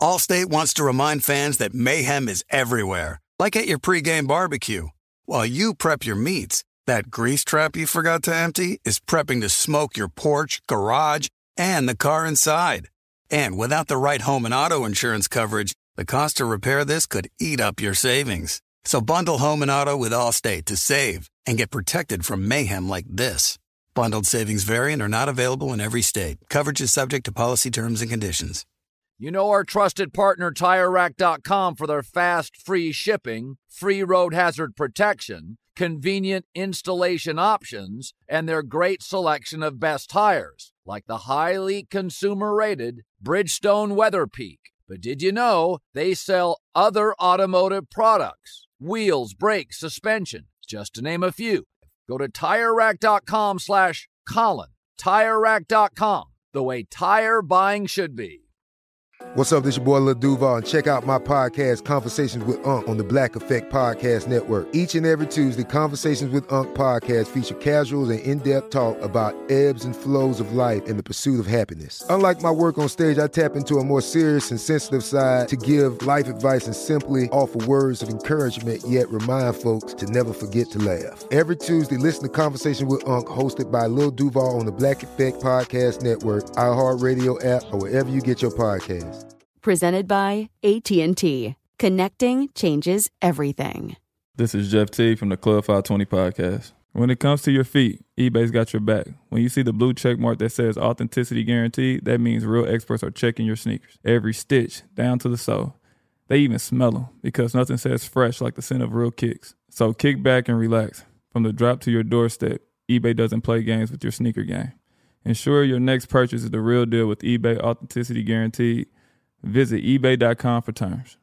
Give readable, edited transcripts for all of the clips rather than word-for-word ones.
Allstate wants to remind fans that mayhem is everywhere, like at your pregame barbecue. While you prep your meats, that grease trap you forgot to empty is prepping to smoke your porch, garage, and the car inside. And without the right home and auto insurance coverage, the cost to repair this could eat up your savings. So bundle home and auto with Allstate to save and get protected from mayhem like this. Bundled savings vary and are not available in every state. Coverage is subject to policy terms and conditions. You know our trusted partner TireRack.com for their fast, free shipping, free road hazard protection, convenient installation options, and their great selection of best tires, like the highly consumer-rated Bridgestone Weather Peak. But did you know they sell other automotive products? Wheels, brakes, suspension, just to name a few. Go to TireRack.com/Colin. TireRack.com, the way tire buying should be. What's up, this your boy Lil Duval, and check out my podcast, Conversations with Unc, on the Black Effect Podcast Network. Each and every Tuesday, Conversations with Unc podcast feature casuals and in-depth talk about ebbs and flows of life and the pursuit of happiness. Unlike my work on stage, I tap into a more serious and sensitive side to give life advice and simply offer words of encouragement, yet remind folks to never forget to laugh. Every Tuesday, listen to Conversations with Unc, hosted by Lil Duval on the Black Effect Podcast Network, iHeartRadio app, or wherever you get your podcasts. Presented by AT&T. Connecting changes everything. This is Jeff T from the Club 520 podcast. When it comes to your feet, eBay's got your back. When you see the blue check mark that says authenticity guaranteed, that means real experts are checking your sneakers. Every stitch, down to the sole. They even smell them because nothing says fresh like the scent of real kicks. So kick back and relax. From the drop to your doorstep, eBay doesn't play games with your sneaker game. Ensure your next purchase is the real deal with eBay Authenticity Guaranteed. Visit eBay.com for terms.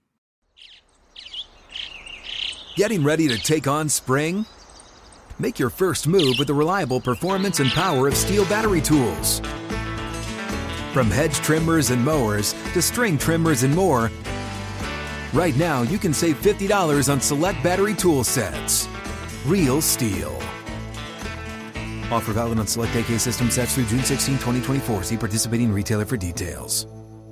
Getting ready to take on spring? Make your first move with the reliable performance and power of Steel battery tools. From hedge trimmers and mowers to string trimmers and more, right now you can save $50 on select battery tool sets. Real Steel. Offer valid on select AK system sets through June 16, 2024. See participating retailer for details.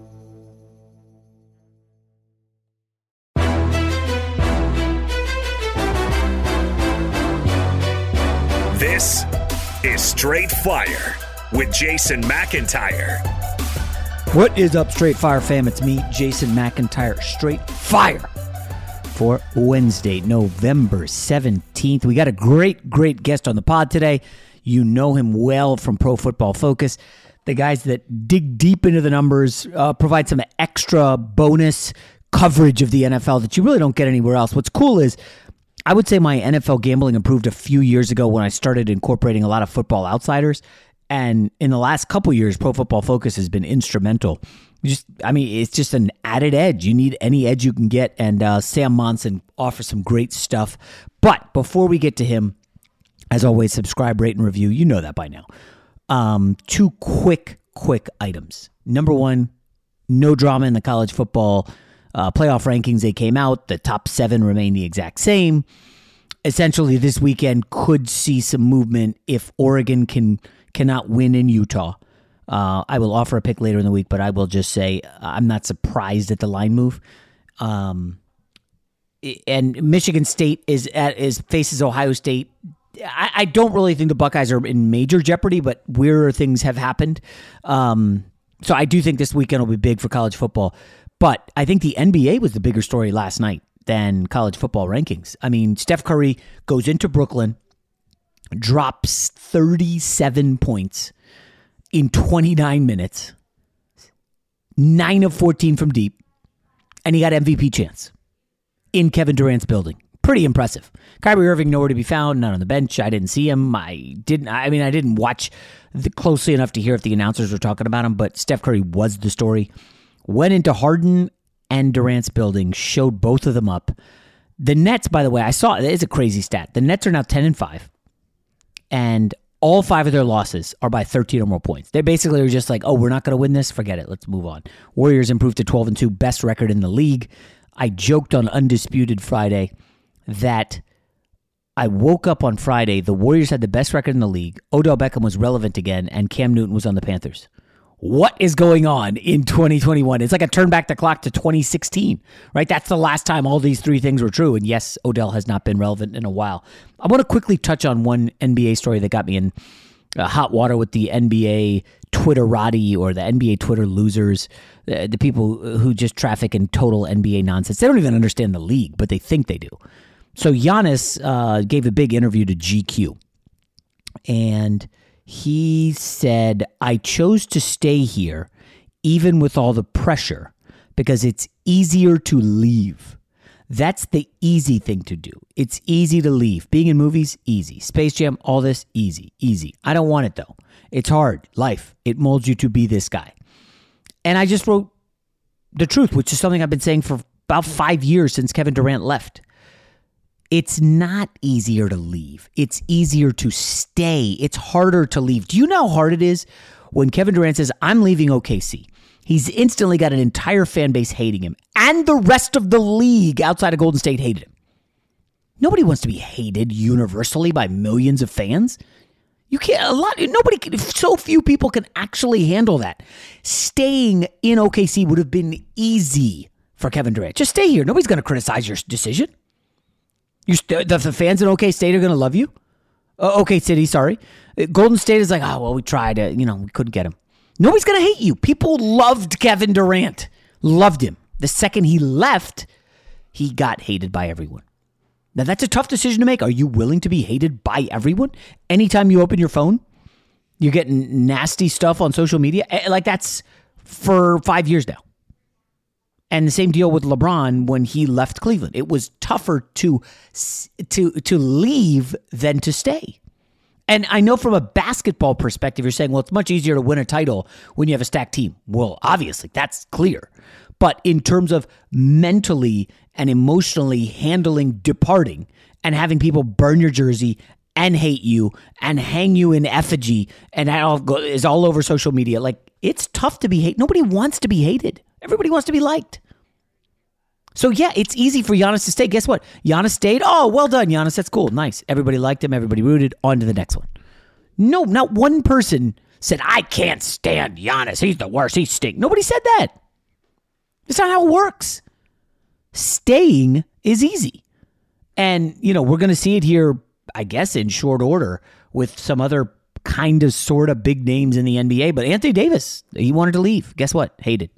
This is Straight Fire with Jason McIntyre. What is up, Straight Fire fam? It's me, Jason McIntyre, Straight Fire, for Wednesday, November 17th. We got a great guest on the pod today. You know him well from Pro Football Focus. The guys that dig deep into the numbers, provide some extra bonus coverage of the NFL that you really don't get anywhere else. What's cool is, I would say my NFL gambling improved a few years ago when I started incorporating a lot of Football Outsiders. And in the last couple years, Pro Football Focus has been instrumental. It's just an added edge. You need any edge you can get, and Sam Monson offers some great stuff. But before we get to him, as always, subscribe, rate, and review. You know that by now. Two quick items. Number one, no drama in the college football playoff rankings. They came out. The top 7 remain the exact same. Essentially, this weekend could see some movement if Oregon cannot win in Utah. I will offer a pick later in the week, but I will just say I'm not surprised at the line move. And Michigan State faces Ohio State. I don't really think the Buckeyes are in major jeopardy, but weirder things have happened. So I do think this weekend will be big for college football. But I think the NBA was the bigger story last night than college football rankings. I mean, Steph Curry goes into Brooklyn, drops 37 points in 29 minutes, 9 of 14 from deep, and he got MVP chance in Kevin Durant's building. Pretty impressive. Kyrie Irving nowhere to be found, not on the bench. I didn't see him. I didn't watch closely enough to hear if the announcers were talking about him, but Steph Curry was the story. Went into Harden and Durant's building, showed both of them up. The Nets, by the way, I saw, it's a crazy stat. The Nets are now 10-5, and all 5 of their losses are by 13 or more points. They basically are just like, oh, we're not going to win this? Forget it. Let's move on. Warriors improved to 12-2, best record in the league. I joked on Undisputed Friday that I woke up on Friday, the Warriors had the best record in the league, Odell Beckham was relevant again, and Cam Newton was on the Panthers. what is going on in 2021? It's like a turn back the clock to 2016, right? That's the last time all these three things were true. And yes, Odell has not been relevant in a while. I want to quickly touch on one NBA story that got me in hot water with the NBA Twitterati, or the NBA Twitter losers, the people who just traffic in total NBA nonsense. They don't even understand the league, but they think they do. So Giannis gave a big interview to GQ, and he said, I chose to stay here even with all the pressure because it's easier to leave. That's the easy thing to do. It's easy to leave. Being in movies, easy. Space Jam, all this, easy, easy. I don't want it though. It's hard. Life, it molds you to be this guy. And I just wrote the truth, which is something I've been saying for about 5 years since Kevin Durant left. It's not easier to leave. It's easier to stay. It's harder to leave. Do you know how hard it is when Kevin Durant says, I'm leaving OKC? He's instantly got an entire fan base hating him, and the rest of the league outside of Golden State hated him. Nobody wants to be hated universally by millions of fans. You can't, so few people can actually handle that. Staying in OKC would have been easy for Kevin Durant. Just stay here. Nobody's going to criticize your decision. The fans in OK State are going to love you. OK City, sorry. Golden State is like, oh, well, we tried it. We couldn't get him. Nobody's going to hate you. People loved Kevin Durant. Loved him. The second he left, he got hated by everyone. Now, that's a tough decision to make. Are you willing to be hated by everyone? Anytime you open your phone, you're getting nasty stuff on social media. Like, that's for 5 years now. And the same deal with LeBron when he left Cleveland. It was tougher to leave than to stay. And I know from a basketball perspective, you're saying, well, it's much easier to win a title when you have a stacked team. Well, obviously, that's clear. But in terms of mentally and emotionally handling departing and having people burn your jersey and hate you and hang you in effigy, and that is all over social media, like, it's tough to be hated. Nobody wants to be hated. Everybody wants to be liked. So, yeah, it's easy for Giannis to stay. Guess what? Giannis stayed. Oh, well done, Giannis. That's cool. Nice. Everybody liked him. Everybody rooted. On to the next one. No, not one person said, I can't stand Giannis. He's the worst. He stinks. Nobody said that. That's not how it works. Staying is easy. And, we're going to see it here, I guess, in short order with some other kind of sort of big names in the NBA. But Anthony Davis, he wanted to leave. Guess what? Hated.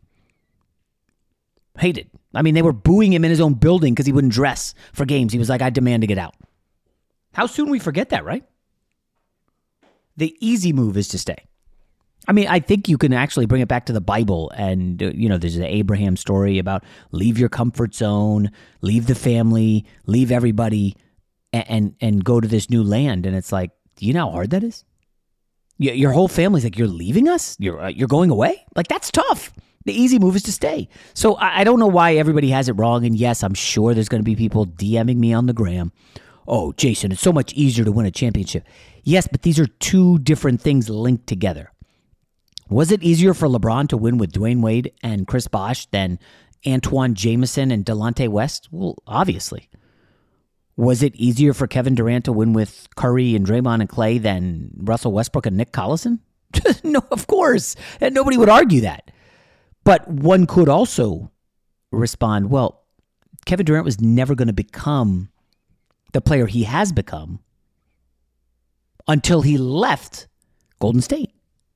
I mean, they were booing him in his own building because he wouldn't dress for games. He was like, I demand to get out. How soon we forget that, right? The easy move is to stay. I mean, I think you can actually bring it back to the Bible. And, there's the Abraham story about leave your comfort zone, leave the family, leave everybody, and go to this new land. And it's like, do you know how hard that is? Your whole family's like, you're leaving us? You're going away? Like, that's tough. The easy move is to stay. So I don't know why everybody has it wrong. And yes, I'm sure there's going to be people DMing me on the gram. Oh, Jason, it's so much easier to win a championship. Yes, but these are two different things linked together. Was it easier for LeBron to win with Dwayne Wade and Chris Bosh than Antoine Jameson and Delonte West? Well, obviously. Was it easier for Kevin Durant to win with Curry and Draymond and Clay than Russell Westbrook and Nick Collison? No, of course. And nobody would argue that. But one could also respond, well, Kevin Durant was never going to become the player he has become until he left Golden State.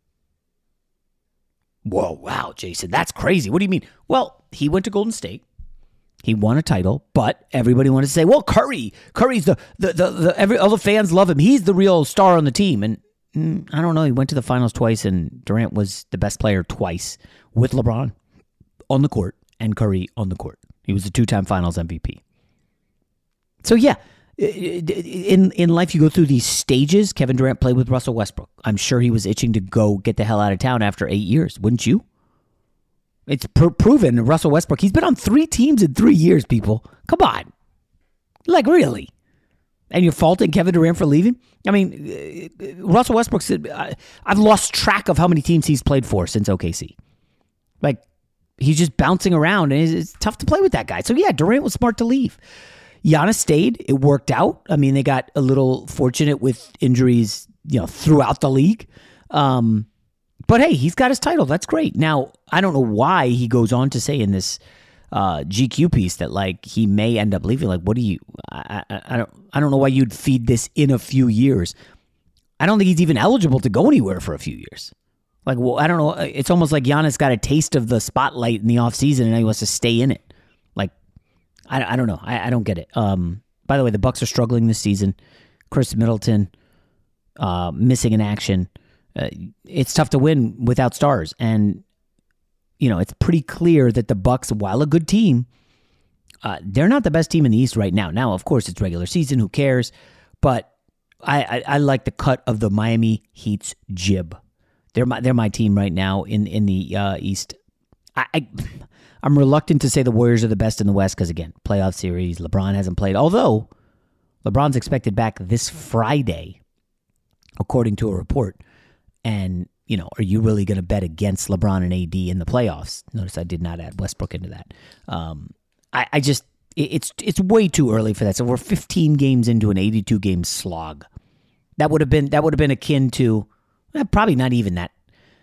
Whoa, wow, Jason, that's crazy. What do you mean? Well, he went to Golden State. He won a title, but everybody wanted to say, well, Curry's all the fans love him. He's the real star on the team. And I don't know. He went to the finals twice, and Durant was the best player twice with LeBron on the court and Curry on the court. He was the two-time finals MVP. So, yeah, in life, you go through these stages. Kevin Durant played with Russell Westbrook. I'm sure he was itching to go get the hell out of town after 8 years. Wouldn't you? It's proven Russell Westbrook. He's been on 3 teams in 3 years, people. Come on. Like, really? And you're faulting Kevin Durant for leaving? I mean, Russell Westbrook said, I've lost track of how many teams he's played for since OKC. Like, he's just bouncing around, and it's tough to play with that guy. So, yeah, Durant was smart to leave. Giannis stayed. It worked out. I mean, they got a little fortunate with injuries, throughout the league. But hey, he's got his title. That's great. Now, I don't know why he goes on to say in this GQ piece that like he may end up leaving. Like, what do you? I don't know why you'd feed this in a few years. I don't think he's even eligible to go anywhere for a few years. Like, well, I don't know. It's almost like Giannis got a taste of the spotlight in the offseason and now he wants to stay in it. Like, I don't know. I don't get it. By the way, the Bucks are struggling this season. Chris Middleton missing in action. It's tough to win without stars. And, you know, it's pretty clear that the Bucks, while a good team, they're not the best team in the East right now. Now, of course, it's regular season. Who cares? But I like the cut of the Miami Heat's jib. They're my team right now in the East. I'm reluctant to say the Warriors are the best in the West because, again, playoff series, LeBron hasn't played. Although, LeBron's expected back this Friday, according to a report. And, you know, are you really going to bet against LeBron and AD in the playoffs? Notice I did not add Westbrook into that. It's way too early for that. So we're 15 games into an 82-game slog. That would have been akin to probably not even that.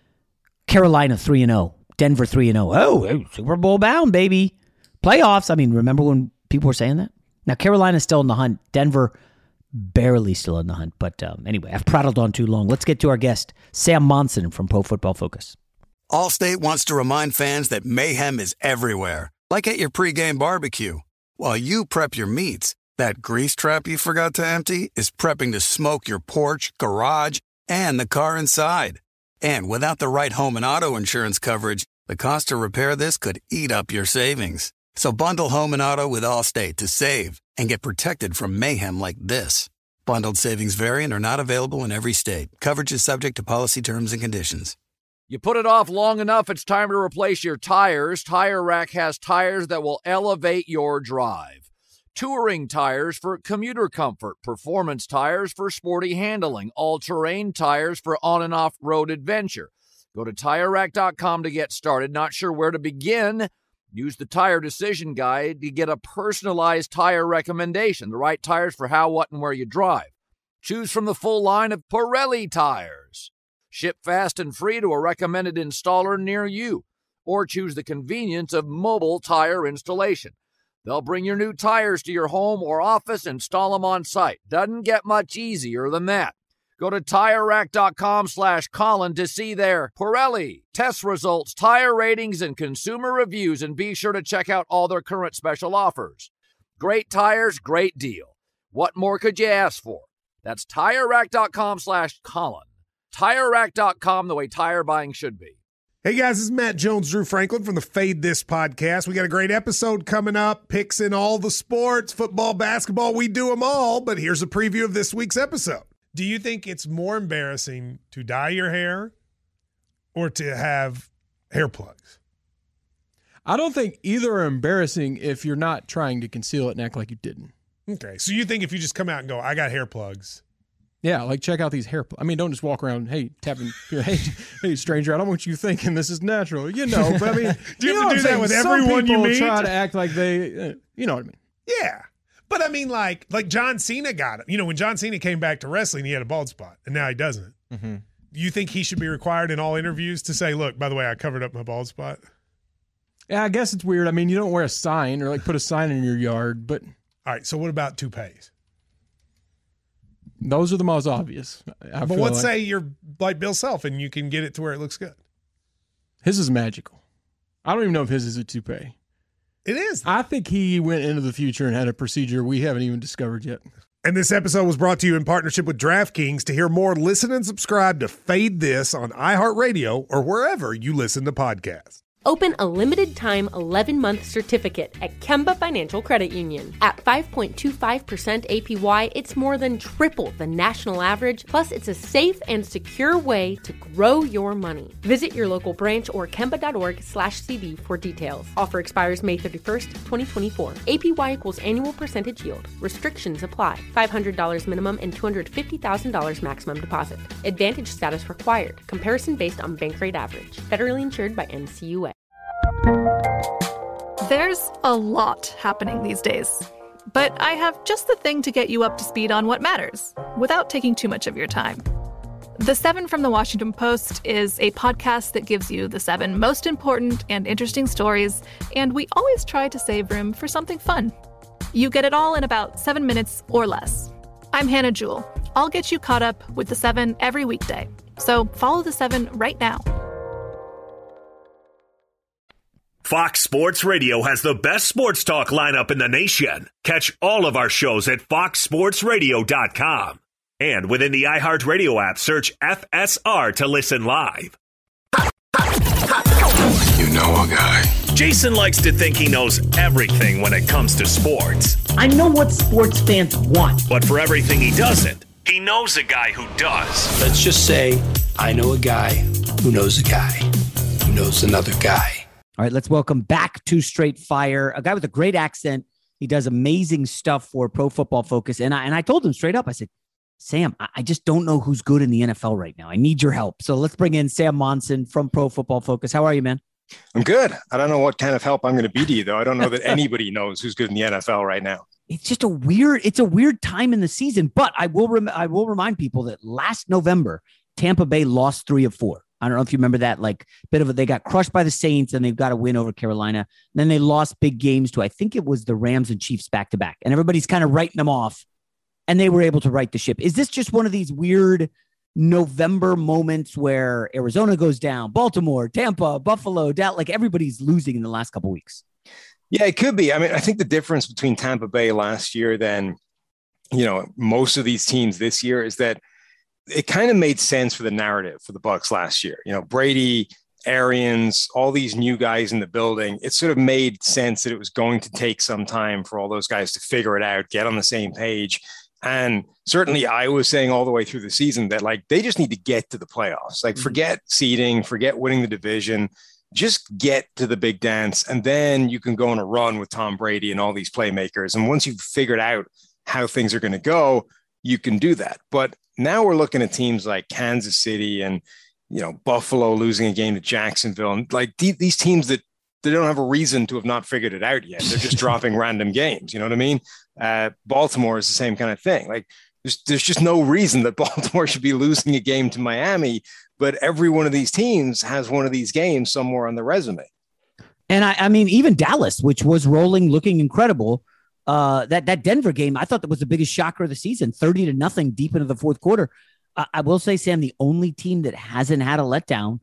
Carolina 3-0, Denver 3-0. Oh, Super Bowl bound, baby. Playoffs. I mean, remember when people were saying that? Now Carolina's still in the hunt. Denver barely still in the hunt. But anyway, I've prattled on too long. Let's get to our guest, Sam Monson from Pro Football Focus. Allstate wants to remind fans that mayhem is everywhere, like at your pregame barbecue. While you prep your meats, that grease trap you forgot to empty is prepping to smoke your porch, garage, and the car inside. And without the right home and auto insurance coverage, the cost to repair this could eat up your savings. So bundle home and auto with Allstate to save and get protected from mayhem like this. Bundled savings vary and are not available in every state. Coverage is subject to policy terms and conditions. You put it off long enough, it's time to replace your tires. Tire Rack has tires that will elevate your drive. Touring tires for commuter comfort, performance tires for sporty handling, all-terrain tires for on- and off-road adventure. Go to TireRack.com to get started. Not sure where to begin? Use the Tire Decision Guide to get a personalized tire recommendation, the right tires for how, what, and where you drive. Choose from the full line of Pirelli tires. Ship fast and free to a recommended installer near you. Or choose the convenience of mobile tire installation. They'll bring your new tires to your home or office and install them on site. Doesn't get much easier than that. Go to TireRack.com/Colin to see their Pirelli test results, tire ratings, and consumer reviews, and be sure to check out all their current special offers. Great tires, great deal. What more could you ask for? That's TireRack.com/Colin. TireRack.com, the way tire buying should be. Hey guys, this is Matt Jones, Drew Franklin from the Fade This podcast. We got a great episode coming up, picks in all the sports, football, basketball, we do them all, but here's a preview of this week's episode. Do you think it's more embarrassing to dye your hair or to have hair plugs? I don't think either are embarrassing if you're not trying to conceal it and act like you didn't. Okay, so you think if you just come out and go, I got hair plugs. Yeah, like check out these hair plugs. I mean, don't just walk around, hey, tapping, hey, stranger, I don't want you thinking this is natural. You know, but I mean. Do you have to do that with everyone you meet? Some people try to act like they, you know what I mean. Yeah. But I mean, like John Cena got it. You know, when John Cena came back to wrestling, he had a bald spot, and now he doesn't. Mm-hmm. Do you think he should be required in all interviews to say, look, by the way, I covered up my bald spot? Yeah, I guess it's weird. I mean, you don't wear a sign or like put a sign in your yard, but. All right, so what about toupees? Those are the most obvious. But let's say you're like Bill Self and you can get it to where it looks good. His is magical. I don't even know if his is a toupee. It is. I think he went into the future and had a procedure we haven't even discovered yet. And this episode was brought to you in partnership with DraftKings. To hear more, listen and subscribe to Fade This on iHeartRadio or wherever you listen to podcasts. Open a limited-time 11-month certificate at Kemba Financial Credit Union. At 5.25% APY, it's more than triple the national average, plus it's a safe and secure way to grow your money. Visit your local branch or kemba.org/CD for details. Offer expires May 31st, 2024. APY equals annual percentage yield. Restrictions apply. $500 minimum and $250,000 maximum deposit. Advantage status required. Comparison based on bank rate average. Federally insured by NCUA. There's a lot happening these days, but I have just the thing to get you up to speed on what matters without taking too much of your time. The 7 from the Washington Post is a podcast that gives you the 7 most important and interesting stories, and we always try to save room for something fun. You get it all in about 7 minutes or less. I'm Hannah Jewell. I'll get you caught up with the 7 every weekday. So follow the 7 right now. Fox Sports Radio has the best sports talk lineup in the nation. Catch all of our shows at foxsportsradio.com. And within the iHeartRadio app, search FSR to listen live. You know a guy. Jason likes to think he knows everything when it comes to sports. I know what sports fans want. But for everything he doesn't, he knows a guy who does. Let's just say I know a guy who knows a guy who knows another guy. All right, let's welcome back to Straight Fire, a guy with a great accent. He does amazing stuff for Pro Football Focus. And I told him straight up, I said, Sam, I just don't know who's good in the NFL right now. I need your help. So let's bring in Sam Monson from Pro Football Focus. How are you, man? I'm good. I don't know what kind of help I'm going to be to you, though. I don't know that anybody knows who's good in the NFL right now. It's just a weird time in the season. But I will remind people that last November, Tampa Bay lost 3 of 4. I don't know if you remember that, they got crushed by the Saints and they've got a win over Carolina. Then they lost big games to, I think it was the Rams and Chiefs back to back. And everybody's kind of writing them off. And they were able to right the ship. Is this just one of these weird November moments where Arizona goes down, Baltimore, Tampa, Buffalo, Dallas, everybody's losing in the last couple of weeks? Yeah, it could be. I mean, I think the difference between Tampa Bay last year than, most of these teams this year is that it kind of made sense for the narrative for the Bucs last year. Brady, Arians, all these new guys in the building. It sort of made sense that it was going to take some time for all those guys to figure it out, get on the same page. And certainly I was saying all the way through the season that they just need to get to the playoffs, forget seeding, forget winning the division, just get to the big dance. And then you can go on a run with Tom Brady and all these playmakers. And once you've figured out how things are going to go, you can do that. But now we're looking at teams like Kansas City and, Buffalo losing a game to Jacksonville. And these teams that they don't have a reason to have not figured it out yet. They're just dropping random games. You know what I mean? Baltimore is the same kind of thing. There's just no reason that Baltimore should be losing a game to Miami, but every one of these teams has one of these games somewhere on the resume. And I mean, even Dallas, which was rolling, looking incredible. That Denver game, I thought that was the biggest shocker of the season, 30-0 deep into the fourth quarter. I will say, Sam, the only team that hasn't had a letdown,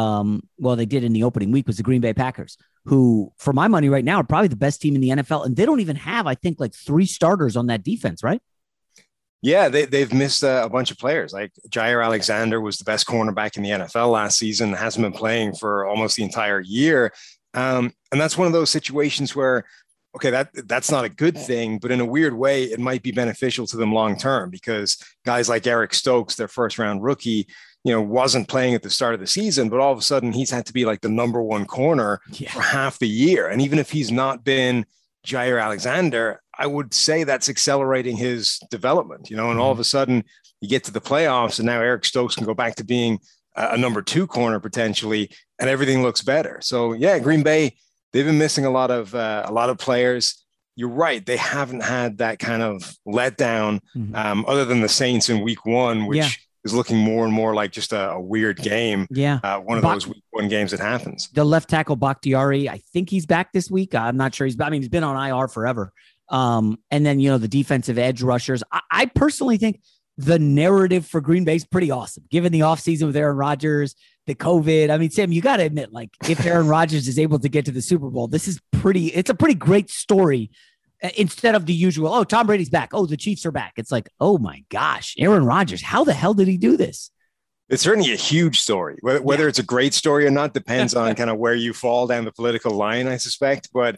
they did in the opening week, was the Green Bay Packers, who, for my money right now, are probably the best team in the NFL. And they don't even have, I think, 3 starters on that defense, right? Yeah, they've missed a bunch of players. Jair Alexander was the best cornerback in the NFL last season, hasn't been playing for almost the entire year. And that's one of those situations where, okay, that's not a good thing, but in a weird way, it might be beneficial to them long term, because guys like Eric Stokes, their first round rookie, wasn't playing at the start of the season, but all of a sudden he's had to be the number 1 corner for half the year. And even if he's not been Jair Alexander, I would say that's accelerating his development, and all of a sudden you get to the playoffs and now Eric Stokes can go back to being a number 2 corner potentially, and everything looks better. So yeah, Green Bay, they've been missing a lot of players. You're right. They haven't had that kind of letdown other than the Saints in week 1, which is looking more and more like just a weird game. Yeah. One of those week 1 games that happens. The left tackle Bakhtiari, I think he's back this week. I'm not sure. He's been on IR forever. And then, the defensive edge rushers. I personally think the narrative for Green Bay is pretty awesome, given the offseason with Aaron Rodgers, the COVID. I mean, Sam, you got to admit, if Aaron Rodgers is able to get to the Super Bowl, it's a pretty great story. Instead of the usual, Tom Brady's back. Oh, the Chiefs are back. It's oh my gosh, Aaron Rodgers, how the hell did he do this? It's certainly a huge story. Whether it's a great story or not depends on kind of where you fall down the political line, I suspect. But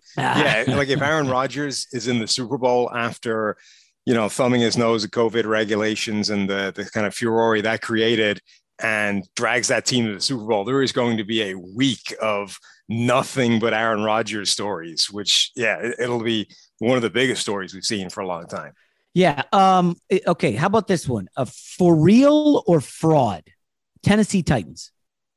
if Aaron Rodgers is in the Super Bowl after, thumbing his nose at COVID regulations and the kind of furore that created, and drags that team to the Super Bowl, there is going to be a week of nothing but Aaron Rodgers stories, which, it'll be one of the biggest stories we've seen for a long time. Yeah. Okay. How about this one? For real or fraud? Tennessee Titans.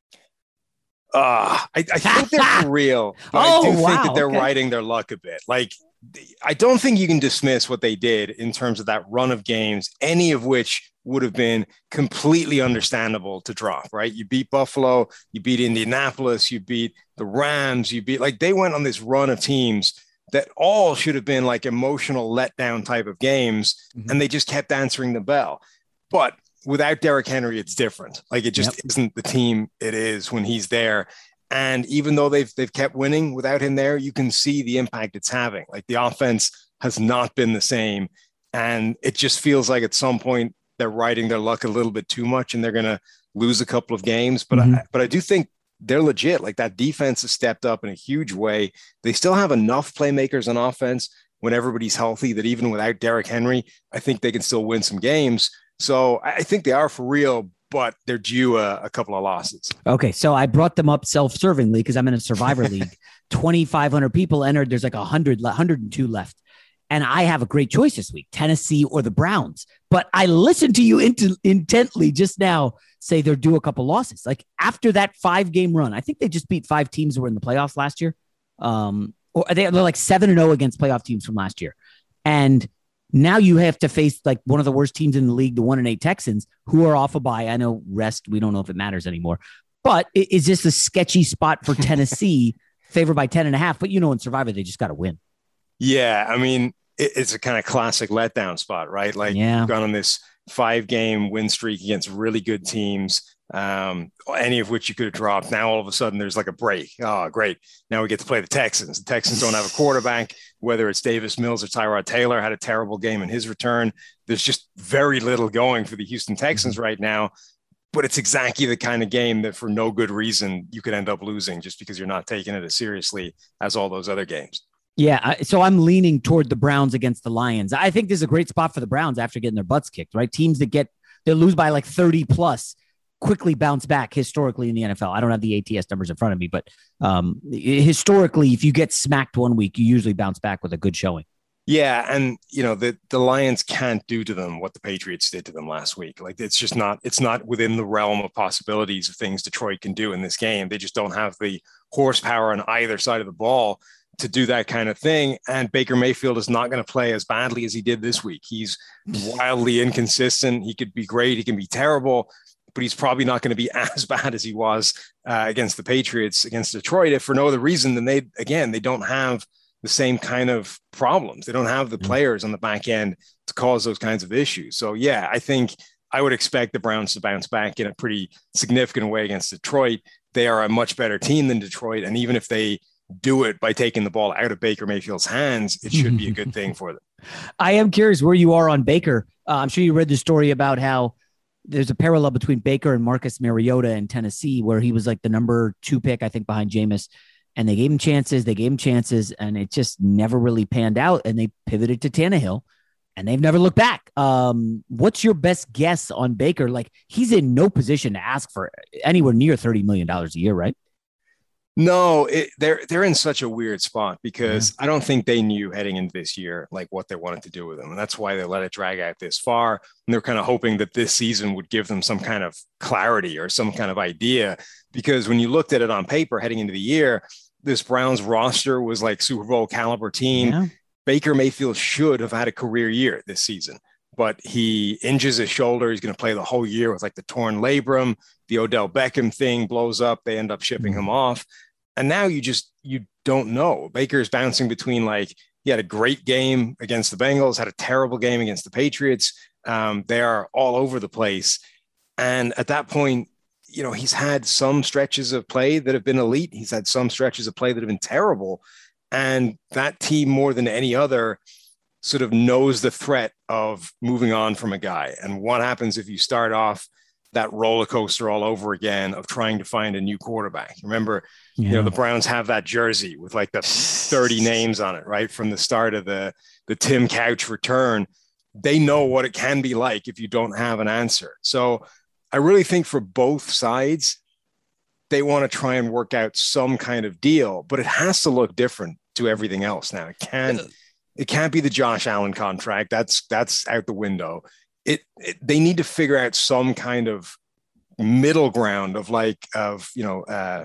I think they're for real. But I do think that they're riding their luck a bit. I don't think you can dismiss what they did in terms of that run of games, any of which would have been completely understandable to drop, right? You beat Buffalo, you beat Indianapolis, you beat the Rams, they went on this run of teams that all should have been like emotional letdown type of games. Mm-hmm. And they just kept answering the bell. But without Derrick Henry, it's different. Like it just isn't the team it is when he's there. And even though they've kept winning without him there, you can see the impact it's having. Like the offense has not been the same. And it just feels like at some point they're riding their luck a little bit too much and they're going to lose a couple of games. But I do think they're legit. Like that defense has stepped up in a huge way. They still have enough playmakers on offense when everybody's healthy that even without Derrick Henry, I think they can still win some games. So I think they are for real, but they're due a couple of losses. Okay, so I brought them up self-servingly because I'm in a Survivor League. 2,500 people entered. There's like 102 left. And I have a great choice this week, Tennessee or the Browns. But I listened to you intently just now say they're due a couple losses. Like after that 5-game run, I think they just beat 5 teams that were in the playoffs last year. Or they're like 7-0 against playoff teams from last year. And now you have to face like one of the worst teams in the league, the 1-8 Texans, who are off a bye. I know rest. We don't know if it matters anymore. But is this a sketchy spot for Tennessee, favored by 10.5? But in Survivor, they just got to win. Yeah, I mean, it's a kind of classic letdown spot, right? Like you've gone on this 5-game win streak against really good teams, any of which you could have dropped. Now, all of a sudden, there's like a break. Oh, great. Now we get to play the Texans. The Texans don't have a quarterback, whether it's Davis Mills or Tyrod Taylor had a terrible game in his return. There's just very little going for the Houston Texans right now. But it's exactly the kind of game that for no good reason you could end up losing just because you're not taking it as seriously as all those other games. Yeah, so I'm leaning toward the Browns against the Lions. I think this is a great spot for the Browns after getting their butts kicked, right? Teams that they lose by like 30 plus quickly bounce back historically in the NFL. I don't have the ATS numbers in front of me, but historically, if you get smacked one week, you usually bounce back with a good showing. Yeah, and the Lions can't do to them what the Patriots did to them last week. Like it's not within the realm of possibilities of things Detroit can do in this game. They just don't have the horsepower on either side of the ball to do that kind of thing. And Baker Mayfield is not going to play as badly as he did this week. He's wildly inconsistent. He could be great. He can be terrible, but he's probably not going to be as bad as he was against the Patriots, against Detroit, if for no other reason than they don't have the same kind of problems. They don't have the players on the back end to cause those kinds of issues. So yeah, I think I would expect the Browns to bounce back in a pretty significant way against Detroit. They are a much better team than Detroit. And even if they do it by taking the ball out of Baker Mayfield's hands, it should be a good thing for them. I am curious where you are on Baker. I'm sure you read the story about how there's a parallel between Baker and Marcus Mariota in Tennessee, where he was like the number 2 pick, I think, behind Jameis. And they gave him chances, and it just never really panned out. And they pivoted to Tannehill, and they've never looked back. What's your best guess on Baker? Like, he's in no position to ask for anywhere near $30 million a year, right? No, they're in such a weird spot because I don't think they knew heading into this year like what they wanted to do with him. And that's why they let it drag out this far. And they're kind of hoping that this season would give them some kind of clarity or some kind of idea. Because when you looked at it on paper heading into the year, this Browns roster was like Super Bowl caliber team. Yeah. Baker Mayfield should have had a career year this season, but he injures his shoulder. He's going to play the whole year with like the torn labrum. The Odell Beckham thing blows up. They end up shipping him off. And now you don't know. Baker's bouncing between like, he had a great game against the Bengals, had a terrible game against the Patriots. They are all over the place. And at that point, he's had some stretches of play that have been elite. He's had some stretches of play that have been terrible. And that team, more than any other, sort of knows the threat of moving on from a guy. And what happens if you start off that roller coaster all over again of trying to find a new quarterback? Remember, the Browns have that jersey with like the 30 names on it, right? From the start of the Tim Couch return. They know what it can be like if you don't have an answer. So I really think for both sides, they want to try and work out some kind of deal, but it has to look different to everything else now. It can't be the Josh Allen contract. That's out the window. They need to figure out some kind of middle ground of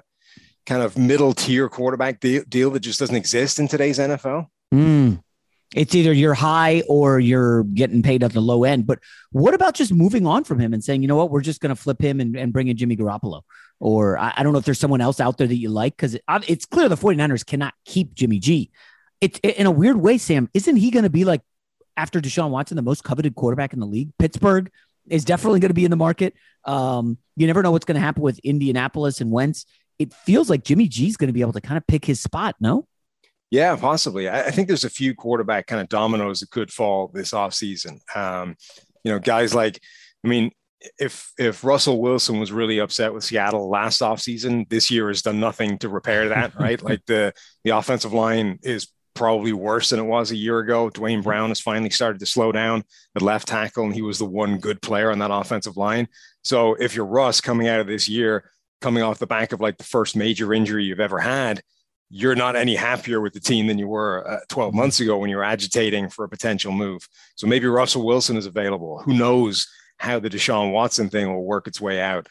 kind of middle tier quarterback deal that just doesn't exist in today's NFL. It's either you're high or you're getting paid at the low end. But what about just moving on from him and saying, you know what, we're just going to flip him and bring in Jimmy Garoppolo? Or I don't know if there's someone else out there that you like, because it's clear the 49ers cannot keep Jimmy G. It's in a weird way, Sam, isn't he going to be like, after Deshaun Watson, the most coveted quarterback in the league? Pittsburgh is definitely going to be in the market. You never know what's going to happen with Indianapolis and Wentz. It feels like Jimmy G is going to be able to kind of pick his spot, no? Yeah, possibly. I think there's a few quarterback kind of dominoes that could fall this offseason. Guys like, if Russell Wilson was really upset with Seattle last offseason, this year has done nothing to repair that, right? Like the offensive line is probably worse than it was a year ago. Dwayne Brown has finally started to slow down at left tackle, and he was the one good player on that offensive line. So if you're Russ coming out of this year, coming off the back of like the first major injury you've ever had, you're not any happier with the team than you were 12 months ago when you were agitating for a potential move. So maybe Russell Wilson is available. Who knows how the Deshaun Watson thing will work its way out.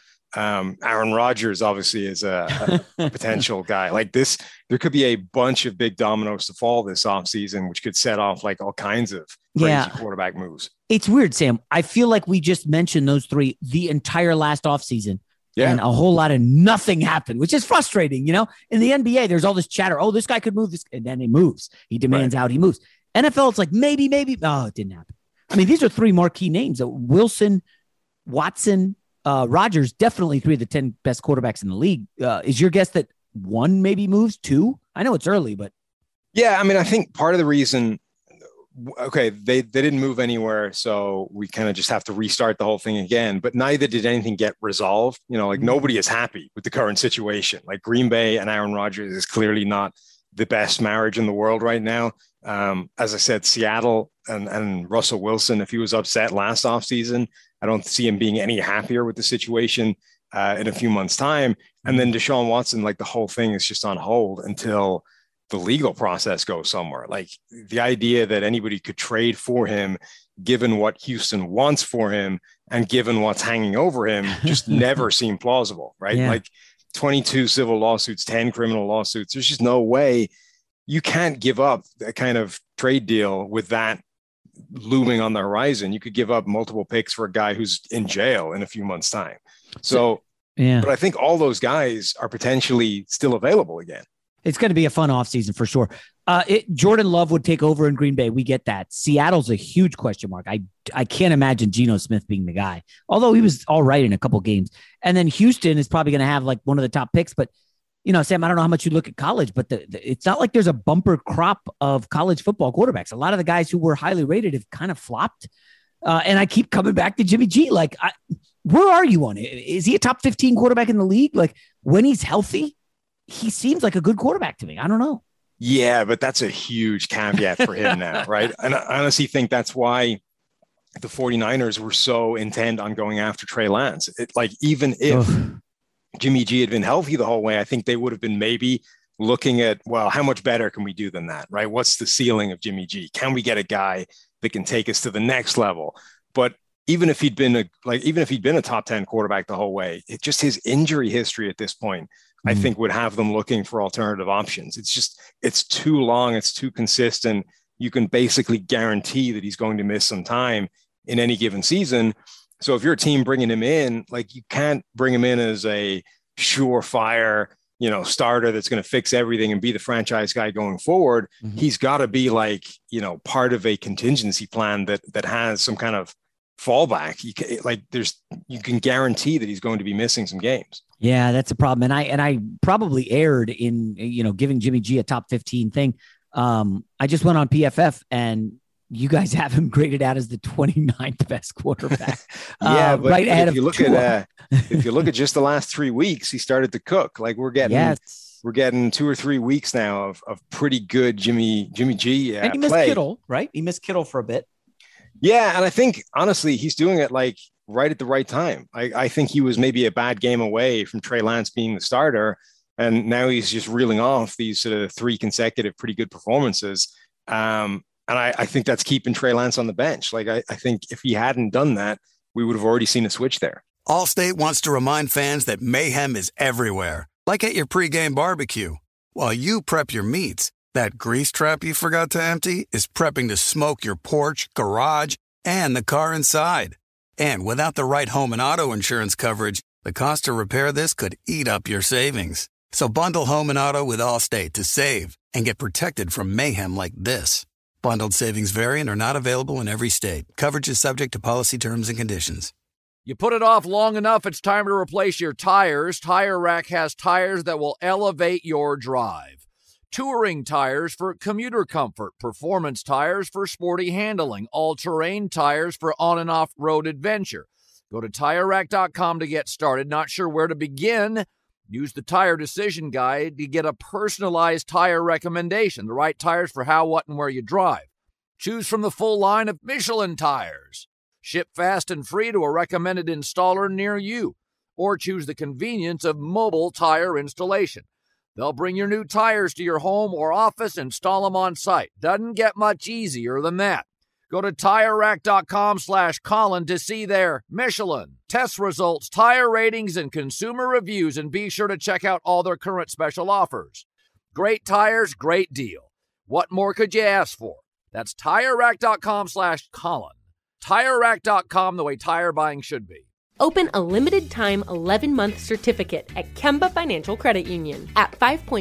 Aaron Rodgers obviously is a potential guy like this. There could be a bunch of big dominoes to fall this offseason, which could set off like all kinds of crazy quarterback moves. It's weird, Sam. I feel like we just mentioned those three the entire last offseason. Yeah. And a whole lot of nothing happened, which is frustrating. In the NBA, there's all this chatter. Oh, this guy could move this. And then he moves. He demands out. He moves. NFL, it's like maybe. Oh, it didn't happen. These are three marquee names. Wilson, Watson, Rodgers, definitely three of the 10 best quarterbacks in the league. Is your guess that one maybe moves? Two? I know it's early, but. Yeah, I think part of the reason, okay, they didn't move anywhere, so we kind of just have to restart the whole thing again. But neither did anything get resolved. Nobody is happy with the current situation. Like Green Bay and Aaron Rodgers is clearly not the best marriage in the world right now. As I said, Seattle and Russell Wilson, if he was upset last offseason, I don't see him being any happier with the situation in a few months' time. And then Deshaun Watson, like the whole thing is just on hold until the legal process goes somewhere. Like the idea that anybody could trade for him, given what Houston wants for him and given what's hanging over him, just never seemed plausible, right? Yeah. Like 22 civil lawsuits, 10 criminal lawsuits. There's just no way you can't give up that kind of trade deal with that looming on the horizon. You could give up multiple picks for a guy who's in jail in a few months' time. So, but I think all those guys are potentially still available again. It's going to be a fun offseason for sure. Jordan Love would take over in Green Bay. We get that. Seattle's a huge question mark. I can't imagine Geno Smith being the guy, although he was all right in a couple games. And then Houston is probably going to have like one of the top picks. But, Sam, I don't know how much you look at college, but it's not like there's a bumper crop of college football quarterbacks. A lot of the guys who were highly rated have kind of flopped. And I keep coming back to Jimmy G. Like, where are you on it? Is he a top 15 quarterback in the league? Like, when he's healthy, he seems like a good quarterback to me. I don't know. Yeah, but that's a huge caveat for him now, right? And I honestly think that's why the 49ers were so intent on going after Trey Lance. Even if Jimmy G had been healthy the whole way, I think they would have been maybe looking at, well, how much better can we do than that, right? What's the ceiling of Jimmy G? Can we get a guy that can take us to the next level? But even if he'd been a top 10 quarterback the whole way, just his injury history at this point, I think would have them looking for alternative options. It's too long. It's too consistent. You can basically guarantee that he's going to miss some time in any given season. So if you're a team bringing him in, like you can't bring him in as a surefire, starter that's going to fix everything and be the franchise guy going forward. Mm-hmm. He's got to be like, part of a contingency plan that has some kind of fallback. You can guarantee that he's going to be missing some games. Yeah, that's a problem. And I probably erred in, giving Jimmy G a top 15 thing. I just went on PFF and you guys have him graded out as the 29th best quarterback. Yeah, but right ahead if you look at if you look at just the last 3 weeks, he started to cook. Like we're getting 2 or 3 weeks now of pretty good Jimmy G. And he missed Kittle, right? He missed Kittle for a bit. Yeah, and I think honestly he's doing it like right at the right time. I think he was maybe a bad game away from Trey Lance being the starter, and now he's just reeling off these sort of 3 consecutive pretty good performances. And I think that's keeping Trey Lance on the bench. Like I think if he hadn't done that, we would have already seen a switch there. Allstate wants to remind fans that mayhem is everywhere, like at your pregame barbecue. While you prep your meats, That grease trap you forgot to empty is prepping to smoke your porch, garage, and the car inside. And without the right home and auto insurance coverage, the cost to repair this could eat up your savings. So bundle home and auto with Allstate to save and get protected from mayhem like this. Bundled savings vary and are not available in every state. Coverage is subject to policy terms and conditions. You put it off long enough, it's time to replace your tires. Tire Rack has tires that will elevate your drive. Touring tires for commuter comfort, performance tires for sporty handling, all-terrain tires for on- and off-road adventure. Go to TireRack.com to get started. Not sure where to begin? Use the Tire Decision Guide to get a personalized tire recommendation, the right tires for how, what, and where you drive. Choose from the full line of Michelin tires. Ship fast and free to a recommended installer near you. Or choose the convenience of mobile tire installation. They'll bring your new tires to your home or office, install them on site. Doesn't get much easier than that. Go to TireRack.com/Colin to see their Michelin, test results, tire ratings, and consumer reviews, and be sure to check out all their current special offers. Great tires, great deal. What more could you ask for? That's TireRack.com/Colin. TireRack.com, the way tire buying should be. Open a limited-time 11-month certificate at Kemba Financial Credit Union. At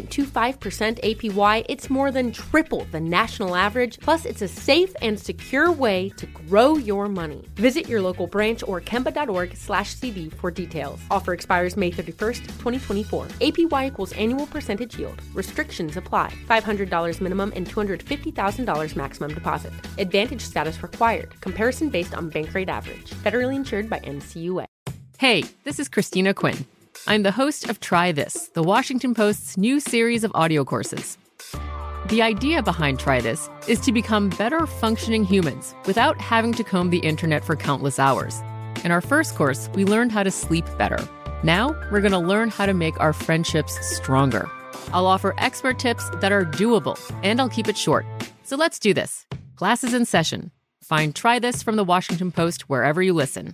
5.25% APY, it's more than triple the national average, plus it's a safe and secure way to grow your money. Visit your local branch or kemba.org/CD for details. Offer expires May 31st, 2024. APY equals annual percentage yield. Restrictions apply. $500 minimum and $250,000 maximum deposit. Advantage status required. Comparison based on bank rate average. Federally insured by NCUA. Hey, this is Christina Quinn. I'm the host of Try This, the Washington Post's new series of audio courses. The idea behind Try This is to become better functioning humans without having to comb the internet for countless hours. In our first course, we learned how to sleep better. Now, we're going to learn how to make our friendships stronger. I'll offer expert tips that are doable, and I'll keep it short. So let's do this. Class is in session. Find Try This from the Washington Post wherever you listen.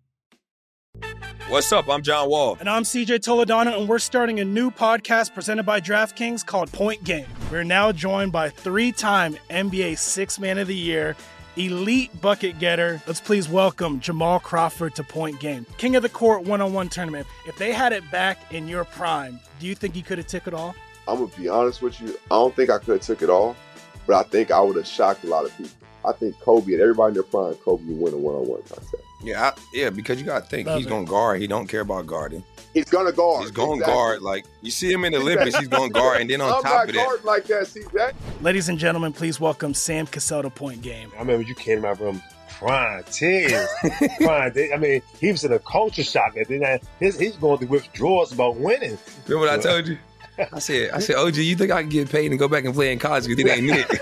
What's up? I'm John Wall. And I'm CJ Toledano, and we're starting a new podcast presented by DraftKings called Point Game. We're now joined by three-time NBA Sixth Man of the Year, elite bucket getter. Let's please welcome Jamal Crawford to Point Game. King of the Court one-on-one tournament. If they had it back in your prime, do you think you could have took it all? I'm going to be honest with you. I don't think I could have took it all, but I think I would have shocked a lot of people. I think Kobe and everybody in their prime, Kobe would win a one-on-one contest. Yeah, because you got to think, he's going to guard. He don't care about guarding. He's going to guard. He's going to guard. Like, you see him in the Olympics, he's going to guard. And then on top of that. Like that, see that? Ladies and gentlemen, please welcome Sam Cassell to Point Game. I remember you came out from prime 10. I mean, he was in a culture shock. And then he's going through withdrawals about winning. Remember what I told you? I said, OG, you think I can get paid and go back and play in college because it ain't it?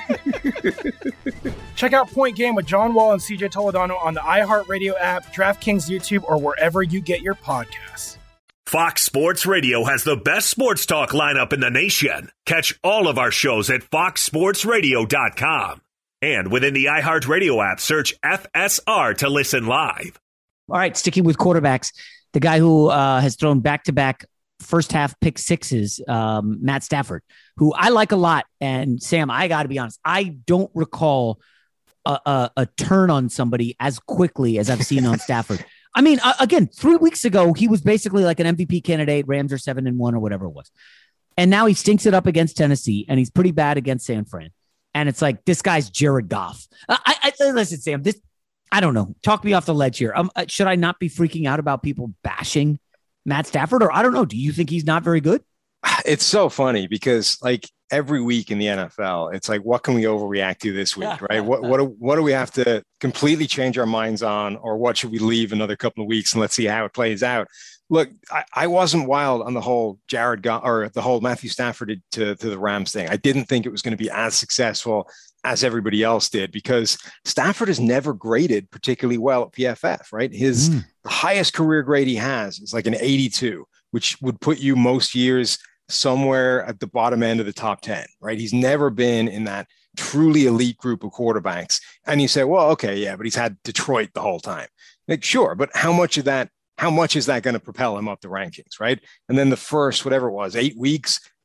Check out Point Game with John Wall and CJ Toledano on the iHeartRadio app, DraftKings YouTube, or wherever you get your podcasts. Fox Sports Radio has the best sports talk lineup in the nation. Catch all of our shows at foxsportsradio.com. And within the iHeartRadio app, search FSR to listen live. All right, sticking with quarterbacks, the guy who has thrown back-to-back first half pick sixes, Matt Stafford, who I like a lot. And Sam, I got to be honest, I don't recall a turn on somebody as quickly as I've seen on Stafford. I mean, again, 3 weeks ago, he was basically like an MVP candidate. Rams are 7-1 or whatever it was. And now he stinks it up against Tennessee, and he's pretty bad against San Fran. And it's like, this guy's Jared Goff. Listen, Sam, I don't know. Talk me off the ledge here. Should I not be freaking out about people bashing Matt Stafford? Or I don't know. Do you think he's not very good? It's so funny because like every week in the NFL, it's like, what can we overreact to this week, right? What do we have to completely change our minds on, or what should we leave another couple of weeks and let's see how it plays out? Look, I wasn't wild on the whole Jared Goff or the whole Matthew Stafford to the Rams thing. I didn't think it was going to be as successful as everybody else did because Stafford has never graded particularly well at PFF, right? The highest career grade he has is like an 82, which would put you most years somewhere at the bottom end of the top 10, right? He's never been in that truly elite group of quarterbacks. And you say, well, okay, yeah, but he's had Detroit the whole time. Like, sure, but how much is that going to propel him up the rankings, right? And then the first, whatever it was, 8 weeks,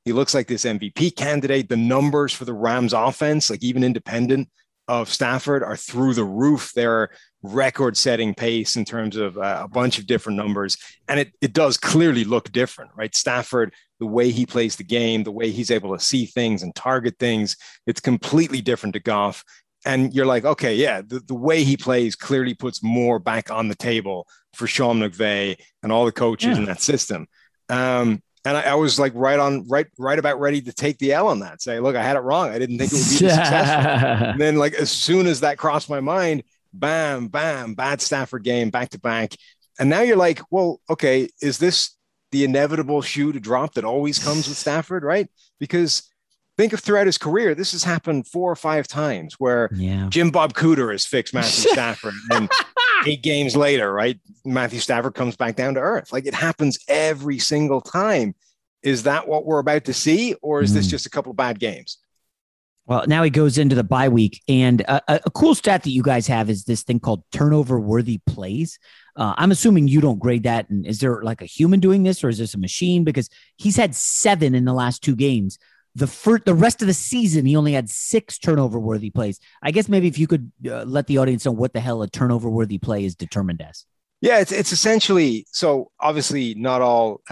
He looks like this MVP candidate. The numbers for the Rams offense, like even independent of Stafford, are through the roof. They're record-setting pace in terms of a bunch of different numbers. And it does clearly look different, right? Stafford, the way he plays the game, the way he's able to see things and target things, it's completely different to Goff. And you're like, okay, yeah, the way he plays clearly puts more back on the table for Sean McVay and all the coaches in that system. And I was like right about ready to take the L on that. Say, look, I had it wrong. I didn't think it would be successful. And then like as soon as that crossed my mind, bam, bam, bad Stafford game back to back. And now you're like, well, okay, is this the inevitable shoe to drop that always comes with Stafford, right? Because think of throughout his career, this has happened 4 or 5 times where Jim Bob Cooter has fixed Matthew Stafford and 8 games later, right? Matthew Stafford comes back down to earth. Like it happens every single time. Is that what we're about to see? Or is this just a couple of bad games? Well, now he goes into the bye week, and a cool stat that you guys have is this thing called turnover-worthy plays. I'm assuming you don't grade that, and is there like a human doing this, or is this a machine? Because he's had 7 in the last 2 games. The rest of the season, he only had 6 turnover-worthy plays. I guess maybe if you could let the audience know what the hell a turnover-worthy play is determined as. Yeah, it's essentially, so obviously not all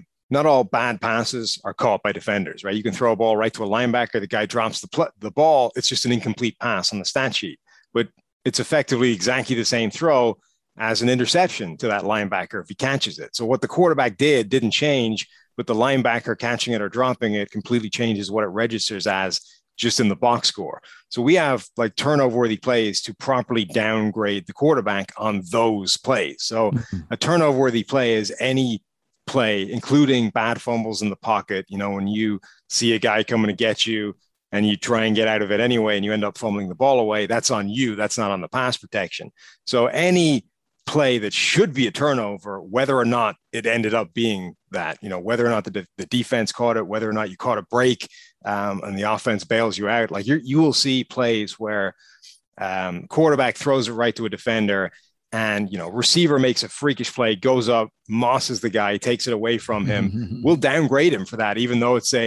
bad passes are caught by defenders, right? You can throw a ball right to a linebacker. The guy drops the ball. It's just an incomplete pass on the stat sheet, but it's effectively exactly the same throw as an interception to that linebacker if he catches it. So what the quarterback didn't change, but the linebacker catching it or dropping it completely changes what it registers as just in the box score. So we have like turnover-worthy plays to properly downgrade the quarterback on those plays. So a turnover-worthy play is any play, including bad fumbles in the pocket. You know, when you see a guy coming to get you and you try and get out of it anyway, and you end up fumbling the ball away, that's on you. That's not on the pass protection. So any play that should be a turnover, whether or not it ended up being that, you know, whether or not the defense caught it, whether or not you caught a break and the offense bails you out, like you will see plays where quarterback throws it right to a defender, and, you know, receiver makes a freakish play, goes up, mosses the guy, takes it away from him. We'll downgrade him for that, even though it's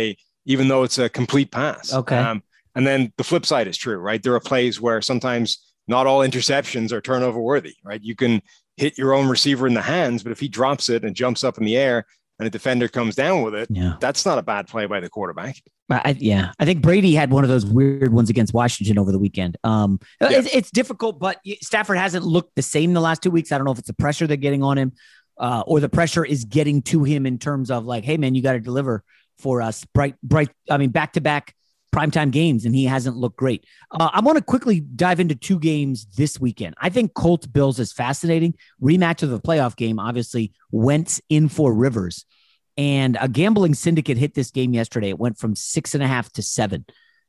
a complete pass. Okay. And then the flip side is true, right? There are plays where sometimes not all interceptions are turnover worthy, right? You can hit your own receiver in the hands, but if he drops it and jumps up in the air and a defender comes down with it, that's not a bad play by the quarterback. I think Brady had one of those weird ones against Washington over the weekend. It's difficult, but Stafford hasn't looked the same the last 2 weeks. I don't know if it's the pressure they're getting on him or the pressure is getting to him in terms of like, hey man, you got to deliver for us back-to-back primetime games, and he hasn't looked great. I want to quickly dive into 2 games this weekend. I think Colts-Bills is fascinating. Rematch of the playoff game, obviously, Wentz in for Rivers. And a gambling syndicate hit this game yesterday. It went from 6.5 to 7.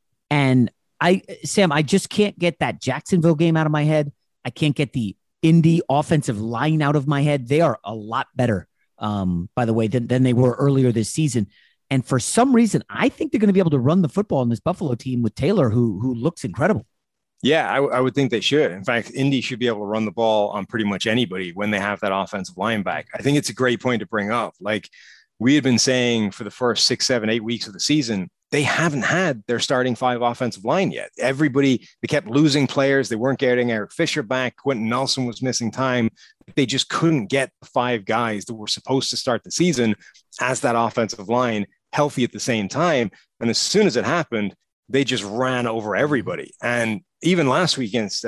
And Sam, I just can't get that Jacksonville game out of my head. I can't get the Indy offensive line out of my head. They are a lot better, by the way, than they were earlier this season. And for some reason, I think they're going to be able to run the football in this Buffalo team with Taylor, who looks incredible. Yeah, I would think they should. In fact, Indy should be able to run the ball on pretty much anybody when they have that offensive line back. I think it's a great point to bring up. Like we had been saying for the first 6, 7, 8 weeks of the season, they haven't had their starting 5 offensive line yet. They kept losing players. They weren't getting Eric Fisher back. Quentin Nelson was missing time. They just couldn't get the 5 guys that were supposed to start the season as that offensive line healthy at the same time. And as soon as it happened, they just ran over everybody. And even last week against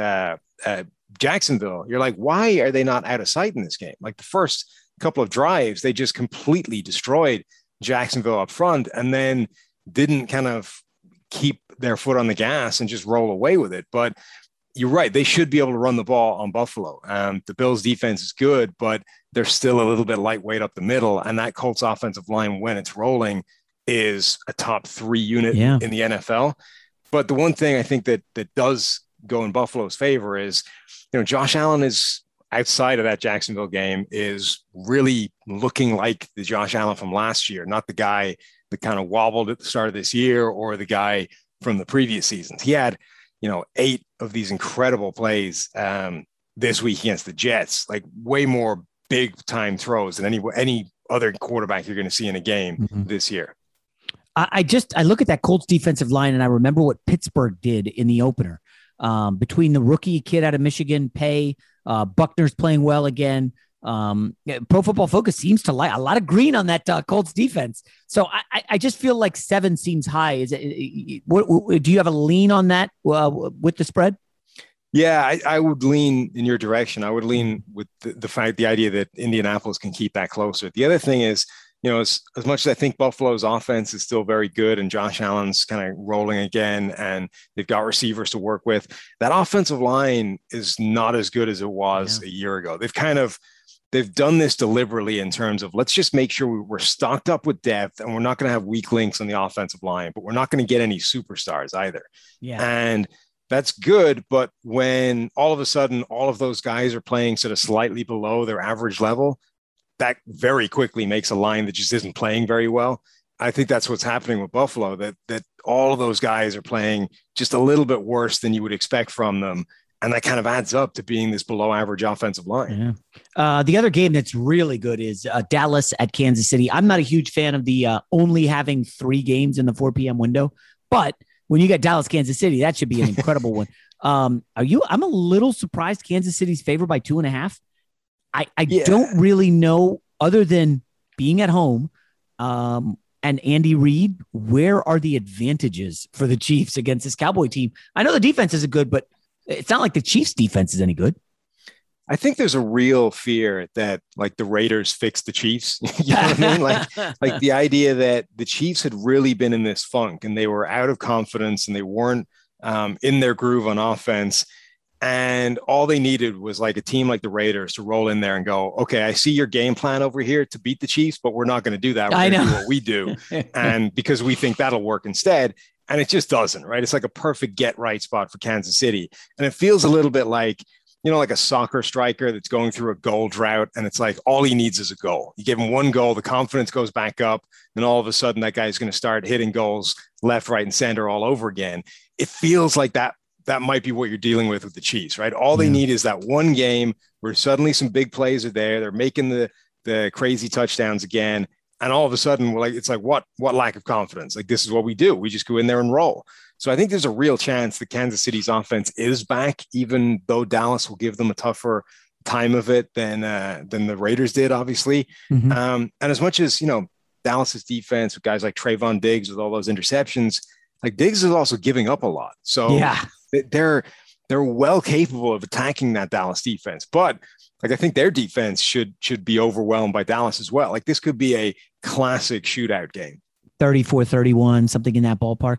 Jacksonville, you're like, why are they not out of sight in this game? Like the first couple of drives, they just completely destroyed Jacksonville up front and then didn't kind of keep their foot on the gas and just roll away with it. But you're right. They should be able to run the ball on Buffalo. The Bills defense is good, but they're still a little bit lightweight up the middle. And that Colts offensive line, when it's rolling, is a top 3 unit in the NFL. But the one thing I think that does go in Buffalo's favor is, you know, Josh Allen is outside of that Jacksonville game is really looking like the Josh Allen from last year, not the guy that kind of wobbled at the start of this year or the guy from the previous seasons. He had, 8 of these incredible plays this week against the Jets, like way more big time throws than any other quarterback you're going to see in a game this year. I look at that Colts defensive line and I remember what Pittsburgh did in the opener. Between the rookie kid out of Michigan, Pay, Buckner's playing well again. Pro Football Focus seems to like a lot of green on that Colts defense. So I just feel like 7 seems high. Is it? Do you have a lean on that with the spread? Yeah, I would lean in your direction. I would lean with the idea that Indianapolis can keep that closer. The other thing is, as much as I think Buffalo's offense is still very good and Josh Allen's kind of rolling again and they've got receivers to work with, that offensive line is not as good as it was a year ago. They've done this deliberately in terms of let's just make sure we're stocked up with depth and we're not going to have weak links on the offensive line, but we're not going to get any superstars either. Yeah. And that's good. But when all of a sudden, all of those guys are playing sort of slightly below their average level, that very quickly makes a line that just isn't playing very well. I think that's what's happening with Buffalo, that all of those guys are playing just a little bit worse than you would expect from them. And that kind of adds up to being this below average offensive line. Yeah. The other game that's really good is Dallas at Kansas City. I'm not a huge fan of the only having 3 games in the 4 p.m. window, but when you got Dallas, Kansas City, that should be an incredible one. I'm a little surprised Kansas City's favored by 2.5. I don't really know, other than being at home and Andy Reid, where are the advantages for the Chiefs against this Cowboy team? I know the defense isn't good, but it's not like the Chiefs defense is any good. I think there's a real fear that like the Raiders fixed the Chiefs. You know what I mean? Like the idea that the Chiefs had really been in this funk and they were out of confidence and they weren't in their groove on offense. And all they needed was like a team like the Raiders to roll in there and go, okay, I see your game plan over here to beat the Chiefs, but we're not going to do that. We're going to do what we do. And because we think that'll work instead. And it just doesn't, right? It's like a perfect get right spot for Kansas City. And it feels a little bit like, like a soccer striker that's going through a goal drought. And it's like, all he needs is a goal. You give him one goal, the confidence goes back up. And all of a sudden that guy's going to start hitting goals left, right, and center all over again. It feels like that might be what you're dealing with the Chiefs, right? All they need is that one game where suddenly some big plays are there. They're making the crazy touchdowns again. And all of a sudden, it's like, what lack of confidence? Like, this is what we do. We just go in there and roll. So I think there's a real chance that Kansas City's offense is back, even though Dallas will give them a tougher time of it than the Raiders did, obviously. Mm-hmm. And as much as, Dallas's defense with guys like Trayvon Diggs with all those interceptions, like Diggs is also giving up a lot. So they're well capable of attacking that Dallas defense. But like, I think their defense should be overwhelmed by Dallas as well. Like, this could be a classic shootout game. 34-31, something in that ballpark.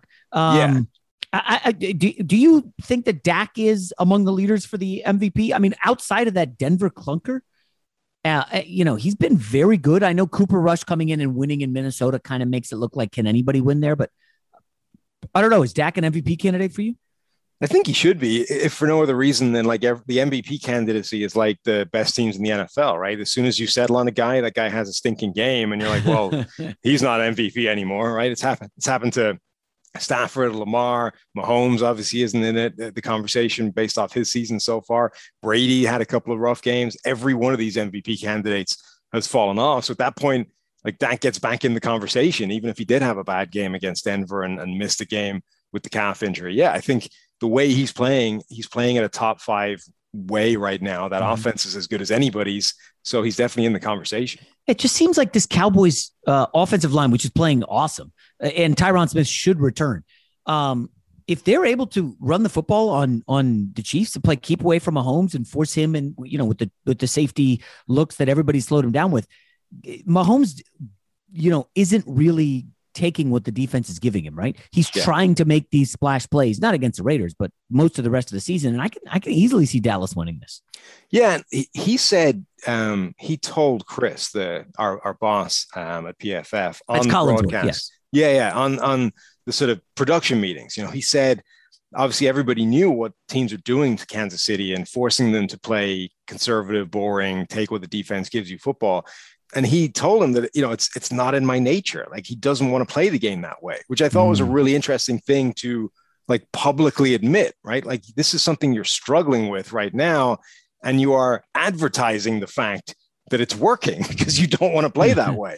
Do you think that Dak is among the leaders for the MVP? I mean, outside of that Denver clunker, he's been very good. I know Cooper Rush coming in and winning in Minnesota kind of makes it look like, can anybody win there? But I don't know. Is Dak an MVP candidate for you? I think he should be, if for no other reason than like the MVP candidacy is like the best teams in the NFL, right? As soon as you settle on a guy, that guy has a stinking game and you're like, well, he's not MVP anymore, right? It's happened to Stafford, Lamar, Mahomes obviously isn't in it, the conversation based off his season so far. Brady had a couple of rough games. Every one of these MVP candidates has fallen off. So at that point, like, that gets back in the conversation, even if he did have a bad game against Denver and missed a game with the calf injury. Yeah, I think the way he's playing at a top 5 way right now. That offense is as good as anybody's. So he's definitely in the conversation. It just seems like this Cowboys offensive line, which is playing awesome, and Tyron Smith should return. If they're able to run the football on the Chiefs to keep away from Mahomes and force him, and with the safety looks that everybody slowed him down with, Mahomes, isn't really taking what the defense is giving him, right? He's trying to make these splash plays, not against the Raiders, but most of the rest of the season. And I can easily see Dallas winning this. Yeah. He said, he told Chris, our boss at PFF on the broadcast. Yeah. On the sort of production meetings, he said, obviously everybody knew what teams are doing to Kansas City and forcing them to play conservative, boring, take what the defense gives you football. And he told him that, it's not in my nature. Like, he doesn't want to play the game that way, which I thought was a really interesting thing to publicly admit, right? Like, this is something you're struggling with right now. And you are advertising the fact that it's working because you don't want to play that way.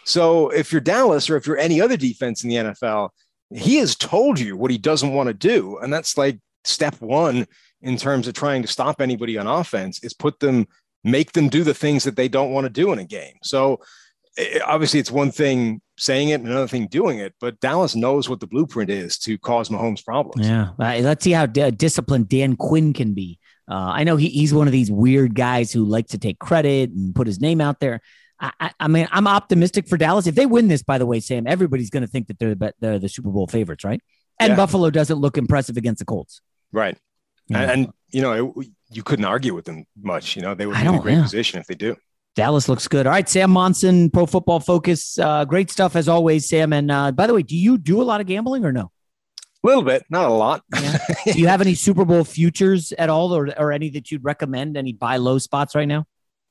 So if you're Dallas or if you're any other defense in the NFL, he has told you what he doesn't want to do. And that's like step one in terms of trying to stop anybody on offense is make them do the things that they don't want to do in a game. So obviously it's one thing saying it and another thing doing it, but Dallas knows what the blueprint is to cause Mahomes problems. Yeah. Let's see how disciplined Dan Quinn can be. I know he's one of these weird guys who likes to take credit and put his name out there. I mean, I'm optimistic for Dallas. If they win this, by the way, Sam, everybody's going to think that they're the Super Bowl favorites, right? And Buffalo doesn't look impressive against the Colts. Right. Yeah. And you couldn't argue with them much. They would be in a great position if they do. Dallas looks good. All right, Sam Monson, Pro Football Focus. Great stuff as always, Sam. And by the way, do you do a lot of gambling or no? A little bit, not a lot. Yeah. Do you have any Super Bowl futures at all or any that you'd recommend? Any buy low spots right now?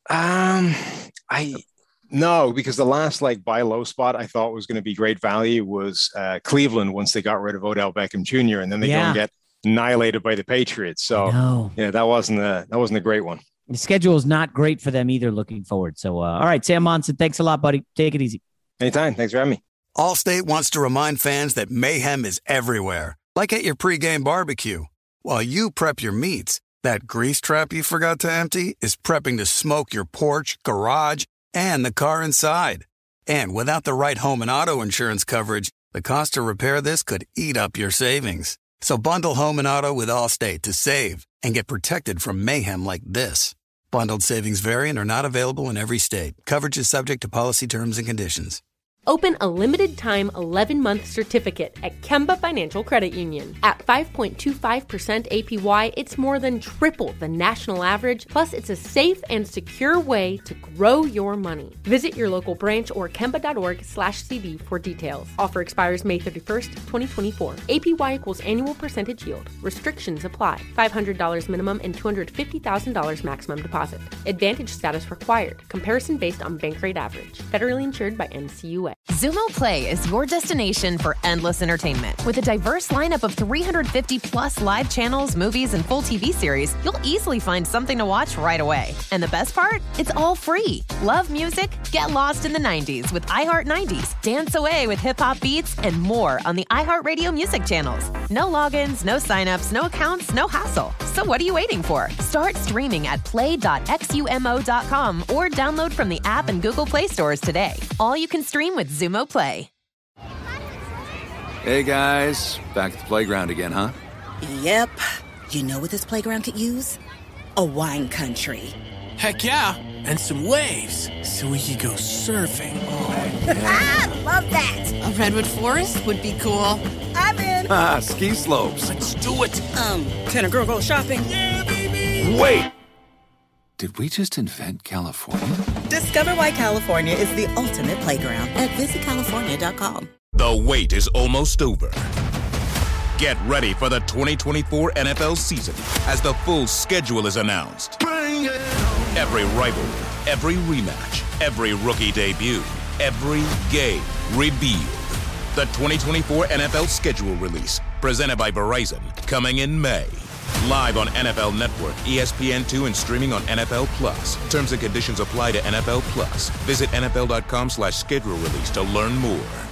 No, because the last buy low spot I thought was going to be great value was Cleveland once they got rid of Odell Beckham Jr. and then they go and get annihilated by the Patriots. So that wasn't a great one. The schedule is not great for them either looking forward. So, all right, Sam Monson, thanks a lot, buddy. Take it easy. Anytime. Thanks for having me. Allstate wants to remind fans that mayhem is everywhere, like at your pregame barbecue. While you prep your meats, that grease trap you forgot to empty is prepping to smoke your porch, garage, and the car inside. And without the right home and auto insurance coverage, the cost to repair this could eat up your savings. So bundle home and auto with Allstate to save and get protected from mayhem like this. Bundled savings vary and are not available in every state. Coverage is subject to policy terms and conditions. Open a limited-time 11-month certificate at Kemba Financial Credit Union. At 5.25% APY, it's more than triple the national average, plus it's a safe and secure way to grow your money. Visit your local branch or kemba.org/CD for details. Offer expires May 31st, 2024. APY equals annual percentage yield. Restrictions apply. $500 minimum and $250,000 maximum deposit. Advantage status required. Comparison based on bank rate average. Federally insured by NCUA. Xumo Play is your destination for endless entertainment. With a diverse lineup of 350 plus live channels, movies, and full TV series, you'll easily find something to watch right away. And the best part? It's all free. Love music? Get lost in the 90s with iHeart 90s, dance away with hip-hop beats, and more on the iHeartRadio music channels. No logins, no signups, no accounts, no hassle. So what are you waiting for? Start streaming at play.xumo.com or download from the app and Google Play stores today. All you can stream with Xumo Play. Hey guys, back at the playground again, huh? Yep. You know what this playground could use? A wine country. Heck yeah, and some waves so we could go surfing. Oh, yeah. Love that. A redwood forest would be cool. I'm in. Ski slopes. Let's do it. Can a girl go shopping? Yeah, baby. Wait. Did we just invent California? Discover why California is the ultimate playground at visitcalifornia.com. The wait is almost over. Get ready for the 2024 NFL season as the full schedule is announced. Every rivalry, every rematch, every rookie debut, every game revealed. The 2024 NFL schedule release, presented by Verizon, coming in May. Live on NFL Network, ESPN2, and streaming on NFL Plus. Terms and conditions apply to NFL Plus. Visit NFL.com/schedule release to learn more.